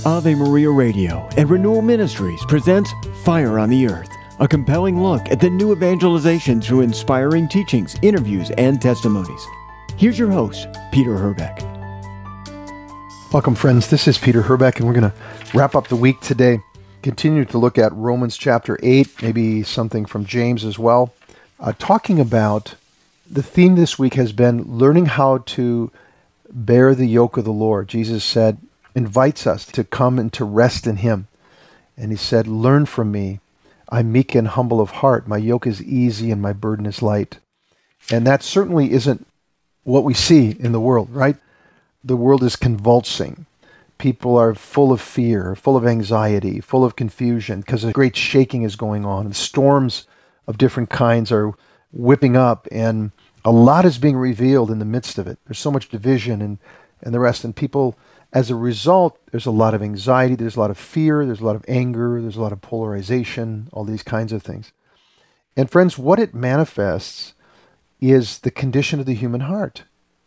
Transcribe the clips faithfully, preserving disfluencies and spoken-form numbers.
Ave Maria Radio and Renewal Ministries presents Fire on the Earth, a compelling look at the new evangelization through inspiring teachings, interviews, and testimonies. Here's your host, Peter Herbeck. Welcome, friends. This is Peter Herbeck, and we're going to wrap up the week today. Continue to look at Romans chapter eight, maybe something from James as well. Uh, talking about the theme this week has been learning how to bear the yoke of the Lord. Jesus said, invites us to come and to rest in Him. And He said, learn from me. I'm meek and humble of heart. My yoke is easy and my burden is light. And that certainly isn't what we see in the world, right? The world is convulsing. People are full of fear, full of anxiety, full of confusion because a great shaking is going on. And storms of different kinds are whipping up, and a lot is being revealed in the midst of it. There's so much division and, and the rest. And people, as a result, there's a lot of anxiety, there's a lot of fear, there's a lot of anger, there's a lot of polarization, all these kinds of things. And friends, what it manifests is the condition of the human heart.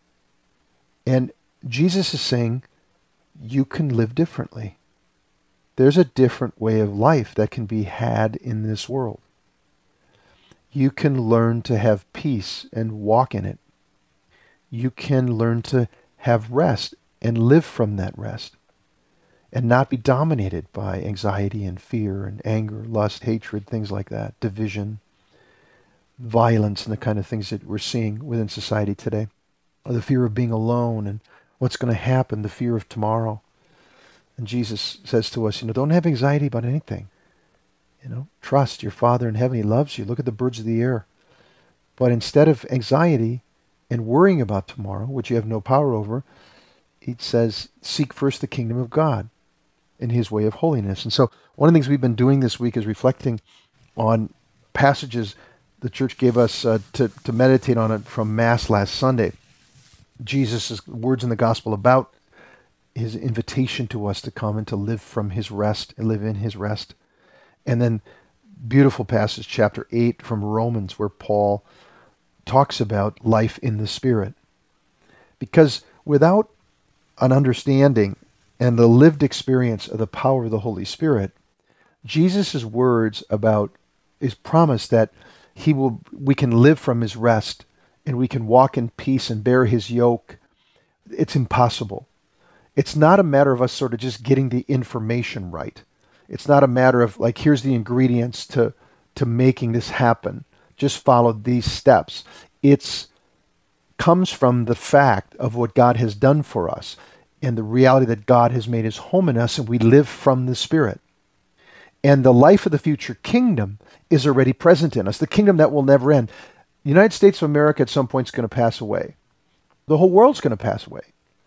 And Jesus is saying, you can live differently. There's a different way of life that can be had in this world. You can learn to have peace and walk in it. You can learn to have rest and live from that rest and not be dominated by anxiety and fear and anger, lust, hatred, things like that, division, violence, and the kind of things that we're seeing within society today. Or the fear of being alone and what's going to happen, the fear of tomorrow. And Jesus says to us, you know, don't have anxiety about anything. You know, trust your Father in heaven. He loves you. Look at the birds of the air. But instead of anxiety and worrying about tomorrow, which you have no power over, He says, seek first the kingdom of God and His way of holiness. And so one of the things we've been doing this week is reflecting on passages the church gave us uh, to, to meditate on it from Mass last Sunday. Jesus' words in the gospel about His invitation to us to come and to live from His rest and live in His rest. And then beautiful passage, chapter eight from Romans, where Paul talks about life in the Spirit. Because without an understanding and the lived experience of the power of the Holy Spirit, Jesus' words about His promise that He will, we can live from His rest and we can walk in peace and bear His yoke, it's impossible. It's not a matter of us sort of just getting the information right. It's not a matter of like, here's the ingredients to, to making this happen. Just follow these steps. It's comes from the fact of what God has done for us and the reality that God has made His home in us and we live from the Spirit. And the life of the future kingdom is already present in us, the kingdom that will never end. The United States of America at some point is going to pass away. The whole world's going to pass away.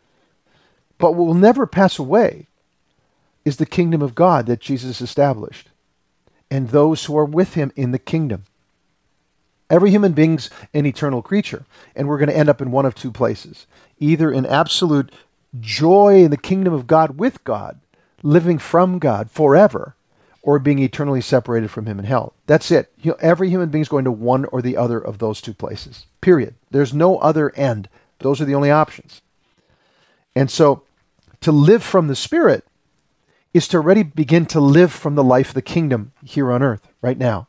But what will never pass away is the kingdom of God that Jesus established and those who are with Him in the kingdom. Every human being's an eternal creature, and we're going to end up in one of two places. Either in absolute joy in the kingdom of God with God, living from God forever, or being eternally separated from Him in hell. That's it. You know, every human being is going to one or the other of those two places. Period. There's no other end. Those are the only options. And so, to live from the Spirit is to already begin to live from the life of the kingdom here on earth, right now.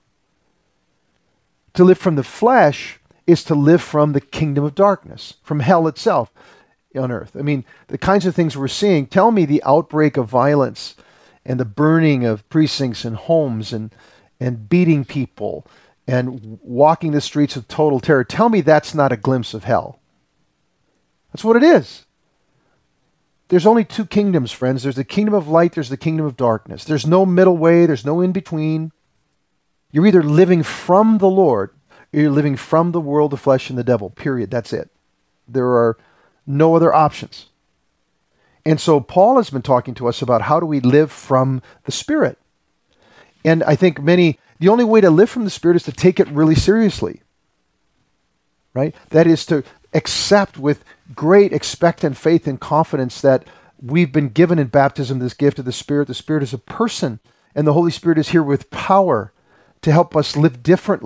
To live from the flesh is to live from the kingdom of darkness, from hell itself on earth. I mean, the kinds of things we're seeing, tell me the outbreak of violence and the burning of precincts and homes and, and beating people and walking the streets of total terror. Tell me that's not a glimpse of hell. That's what it is. There's only two kingdoms, friends. There's the kingdom of light, there's the kingdom of darkness. There's no middle way, there's no in between. You're either living from the Lord, or you're living from the world, the flesh, and the devil, period. That's it. There are no other options. And so Paul has been talking to us about how do we live from the Spirit. And I think many, the only way to live from the Spirit is to take it really seriously, right? That is to accept with great expectant faith and confidence that we've been given in baptism this gift of the Spirit. The Spirit is a person, and the Holy Spirit is here with power to help us live differently,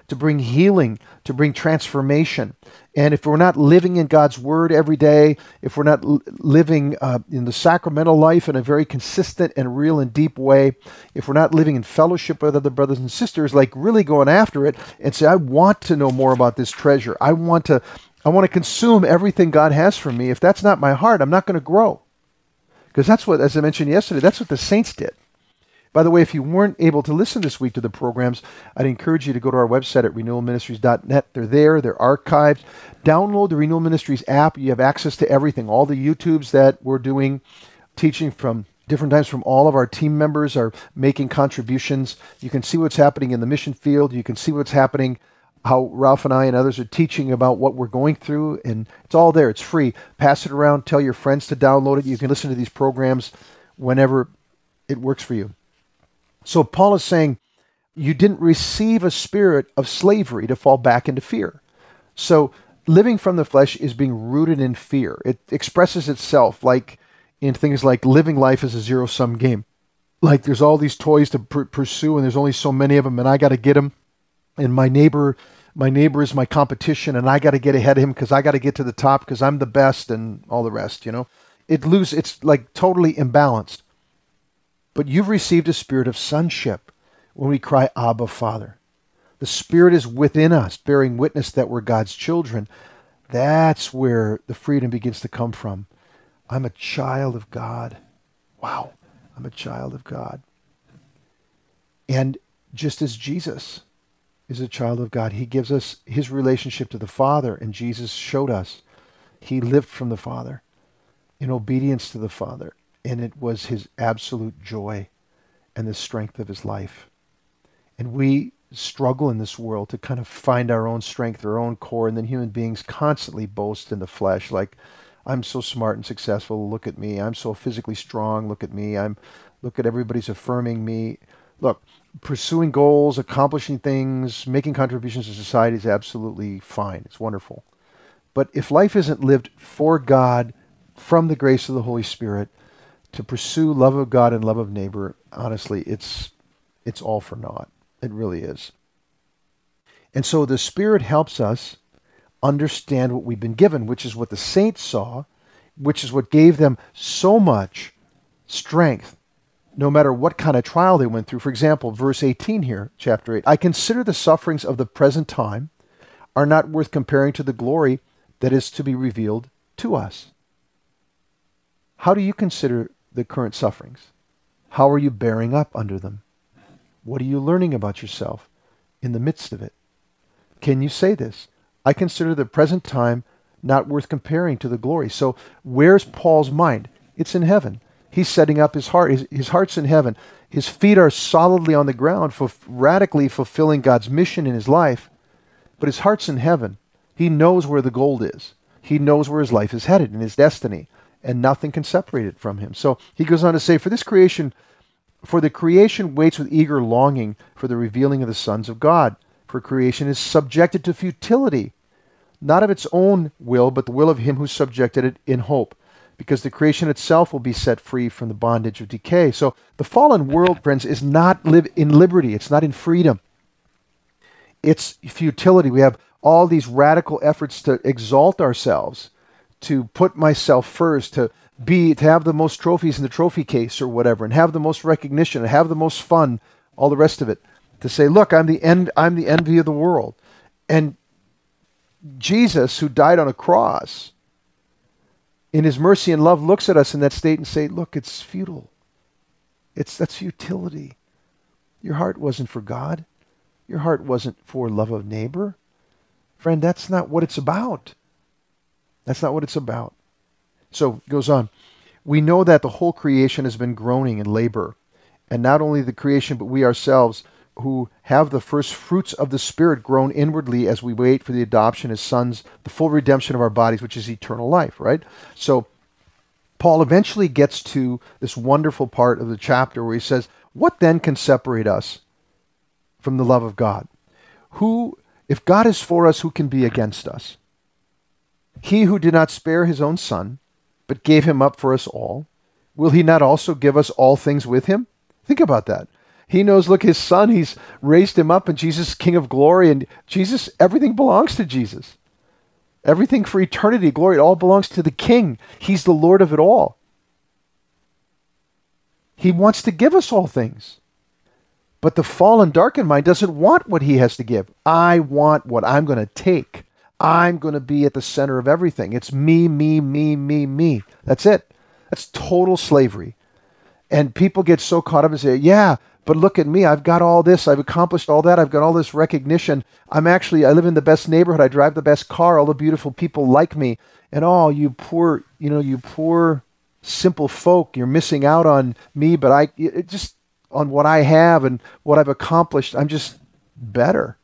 to bring healing, to bring transformation. And if we're not living in God's Word every day, if we're not l- living uh, in the sacramental life in a very consistent and real and deep way, if we're not living in fellowship with other brothers and sisters, like really going after it and say, I want to know more about this treasure. I want to, I want to consume everything God has for me. If that's not my heart, I'm not going to grow. Because that's what, as I mentioned yesterday, that's what the saints did. By the way, if you weren't able to listen this week to the programs, I'd encourage you to go to our website at renewal ministries dot net. They're there. They're archived. Download the Renewal Ministries app. You have access to everything. All the YouTubes that we're doing, teaching from different times from all of our team members are making contributions. You can see what's happening in the mission field. You can see what's happening, how Ralph and I and others are teaching about what we're going through. And it's all there. It's free. Pass it around. Tell your friends to download it. You can listen to these programs whenever it works for you. So Paul is saying, you didn't receive a spirit of slavery to fall back into fear. So living from the flesh is being rooted in fear. It expresses itself like in things like living life as a zero-sum game. Like there's all these toys to pr- pursue and there's only so many of them and I got to get them. And my neighbor, my neighbor is my competition and I got to get ahead of him because I got to get to the top because I'm the best and all the rest, you know. It lose, it's like totally imbalanced. But you've received a spirit of sonship when we cry, Abba, Father. The Spirit is within us, bearing witness that we're God's children. That's where the freedom begins to come from. I'm a child of God. Wow, I'm a child of God. And just as Jesus is a child of God, he gives us his relationship to the Father, and Jesus showed us he lived from the Father in obedience to the Father. And it was his absolute joy and the strength of his life. And we struggle in this world to kind of find our own strength, our own core, and then human beings constantly boast in the flesh, like, I'm so smart and successful, look at me. I'm so physically strong, look at me. I'm, look at everybody's affirming me. Look, pursuing goals, accomplishing things, making contributions to society is absolutely fine. It's wonderful. But if life isn't lived for God, from the grace of the Holy Spirit, to pursue love of God and love of neighbor, honestly, it's it's all for naught. It really is. And so the Spirit helps us understand what we've been given, which is what the saints saw, which is what gave them so much strength, no matter what kind of trial they went through. For example, verse eighteen here, chapter eight, I consider the sufferings of the present time are not worth comparing to the glory that is to be revealed to us. How do you consider the current sufferings? How are you bearing up under them? What are you learning about yourself in the midst of it? Can you say this? I consider the present time not worth comparing to the glory. So where's Paul's mind? It's in heaven. He's setting up his heart. His, his heart's in heaven. His feet are solidly on the ground, for radically fulfilling God's mission in his life. But his heart's in heaven. He knows where the gold is. He knows where his life is headed in his destiny. And nothing can separate it from him. So he goes on to say, for this creation, for the creation waits with eager longing for the revealing of the sons of God. For creation is subjected to futility, not of its own will, but the will of him who subjected it in hope, because the creation itself will be set free from the bondage of decay. So the fallen world, friends, is not live in liberty. It's not in freedom. It's futility. We have all these radical efforts to exalt ourselves, to put myself first, to be, to have the most trophies in the trophy case or whatever, and have the most recognition, and have the most fun, all the rest of it. To say, look, I'm the end, I'm the envy of the world. And Jesus, who died on a cross, in his mercy and love, looks at us in that state and say, look, it's futile. It's that's futility. Your heart wasn't for God. Your heart wasn't for love of neighbor. Friend, that's not what it's about. That's not what it's about. So it goes on. We know that the whole creation has been groaning in labor. And not only the creation, but we ourselves who have the first fruits of the Spirit groan inwardly as we wait for the adoption as sons, the full redemption of our bodies, which is eternal life, right? So Paul eventually gets to this wonderful part of the chapter where he says, what then can separate us from the love of God? Who, if God is for us, who can be against us? He who did not spare his own son, but gave him up for us all, will he not also give us all things with him? Think about that. He knows, look, his son, he's raised him up, and Jesus is King of glory, and Jesus, everything belongs to Jesus. Everything for eternity, glory, it all belongs to the King. He's the Lord of it all. He wants to give us all things. But the fallen, darkened mind doesn't want what he has to give. I want what I'm going to take. I'm going to be at the center of everything. It's me, me, me, me, me. That's it. That's total slavery. And people get so caught up and say, yeah, but look at me. I've got all this. I've accomplished all that. I've got all this recognition. I'm actually, I live in the best neighborhood. I drive the best car. All the beautiful people like me. And oh, you poor, you know, you poor simple folk, you're missing out on me, but I, it just on what I have and what I've accomplished, I'm just better.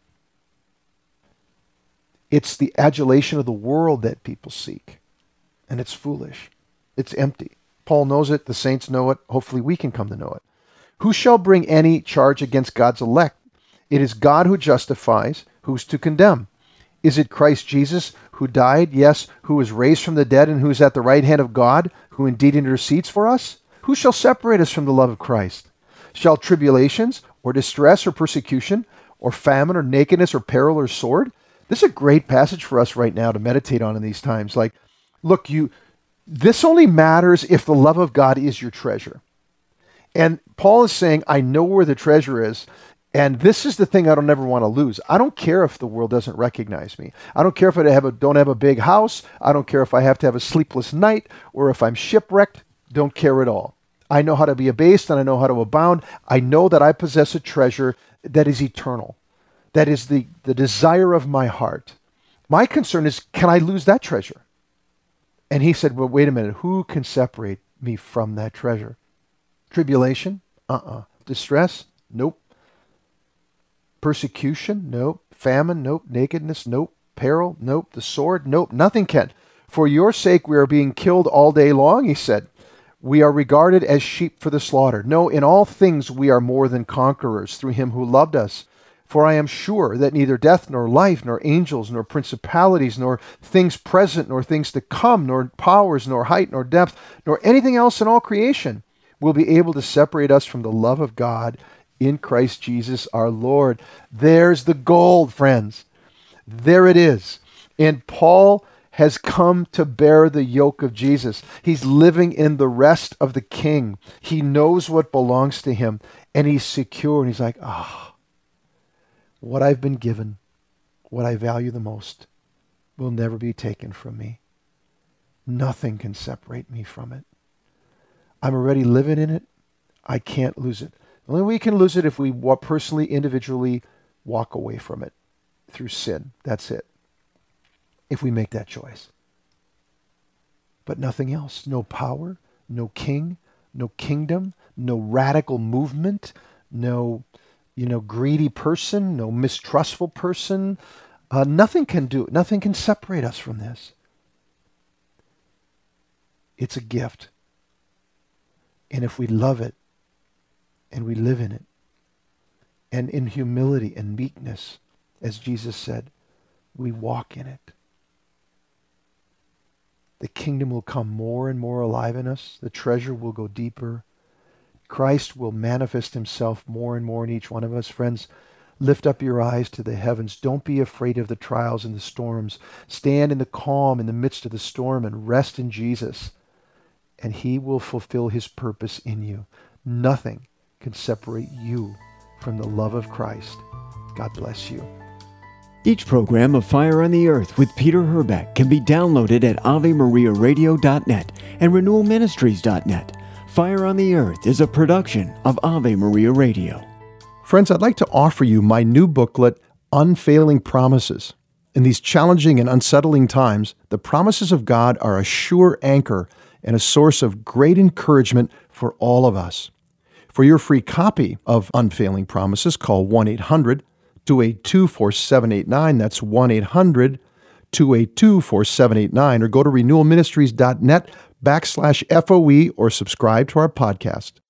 It's the adulation of the world that people seek. And it's foolish. It's empty. Paul knows it. The saints know it. Hopefully we can come to know it. Who shall bring any charge against God's elect? It is God who justifies. Who's to condemn? Is it Christ Jesus who died? Yes, who was raised from the dead and who is at the right hand of God, who indeed intercedes for us? Who shall separate us from the love of Christ? Shall tribulations or distress or persecution or famine or nakedness or peril or sword? This is a great passage for us right now to meditate on in these times. Like, look, you, this only matters if the love of God is your treasure. And Paul is saying, I know where the treasure is, and this is the thing I don't ever want to lose. I don't care if the world doesn't recognize me. I don't care if I have a, don't have a big house. I don't care if I have to have a sleepless night or if I'm shipwrecked. Don't care at all. I know how to be abased and I know how to abound. I know that I possess a treasure that is eternal. That is the, the desire of my heart. My concern is, can I lose that treasure? And he said, well, wait a minute. Who can separate me from that treasure? Tribulation? Uh-uh. Distress? Nope. Persecution? Nope. Famine? Nope. Nakedness? Nope. Peril? Nope. The sword? Nope. Nothing can. For your sake we are being killed all day long, he said. We are regarded as sheep for the slaughter. No, in all things we are more than conquerors through him who loved us. For I am sure that neither death, nor life, nor angels, nor principalities, nor things present, nor things to come, nor powers, nor height, nor depth, nor anything else in all creation will be able to separate us from the love of God in Christ Jesus our Lord. There's the gold, friends. There it is. And Paul has come to bear the yoke of Jesus. He's living in the rest of the King. He knows what belongs to him, and he's secure, and he's like, ah. Oh, what I've been given, what I value the most, will never be taken from me. Nothing can separate me from it. I'm already living in it. I can't lose it. The only way we can lose it if we personally, individually walk away from it through sin. That's it. If we make that choice. But nothing else. No power, no king, no kingdom, no radical movement, no you know, greedy person, no mistrustful person. Uh, nothing can do it. Nothing can separate us from this. It's a gift. And if we love it and we live in it, and in humility and meekness, as Jesus said, we walk in it, the kingdom will come more and more alive in us. The treasure will go deeper. Christ will manifest himself more and more in each one of us. Friends, lift up your eyes to the heavens. Don't be afraid of the trials and the storms. Stand in the calm in the midst of the storm and rest in Jesus. And he will fulfill his purpose in you. Nothing can separate you from the love of Christ. God bless you. Each program of Fire on the Earth with Peter Herbeck can be downloaded at ave maria radio dot net and renewal ministries dot net. Fire on the Earth is a production of Ave Maria Radio. Friends, I'd like to offer you my new booklet, Unfailing Promises. In these challenging and unsettling times, the promises of God are a sure anchor and a source of great encouragement for all of us. For your free copy of Unfailing Promises, call one eight hundred two eight two four seven eight nine. That's one eight hundred two eight two four seven eight nine, or go to renewal ministries dot net backslash F O E or subscribe to our podcast.